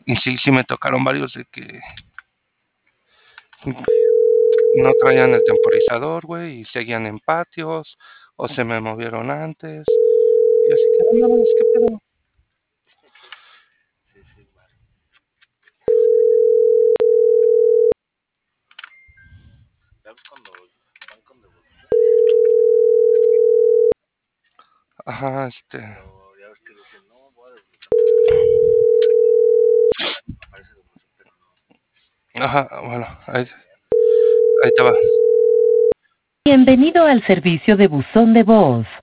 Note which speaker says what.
Speaker 1: Y sí, sí me tocaron varios de que no traían el temporizador, güey, y seguían en patios, o se me movieron antes. Y así que, no mames, ¿qué pedo?
Speaker 2: Sí, sí, vale. ¿Sabes cuando van con devolución?
Speaker 1: Ajá,
Speaker 2: Pero ya ves que dicen, no, voy a devolución. Aparece devolución, pero no.
Speaker 1: ajá, bueno, ahí te va.
Speaker 3: Bienvenido al servicio de buzón de voz.